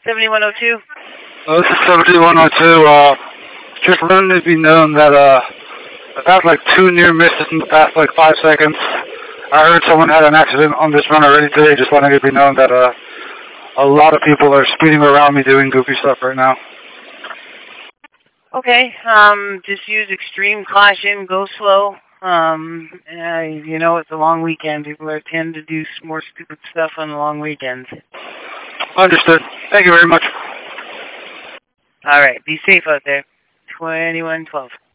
7102. This is 7102. Just letting it be known that I've had like 2 near misses in the past like 5 seconds. I heard someone had an accident on this run already today. Just letting it be known that a lot of people are speeding around me doing goofy stuff right now. Okay. Just use extreme caution. Go slow. You know, it's a long weekend. People tend to do more stupid stuff on the long weekends. Understood. Thank you very much. All right. Be safe out there. 2112.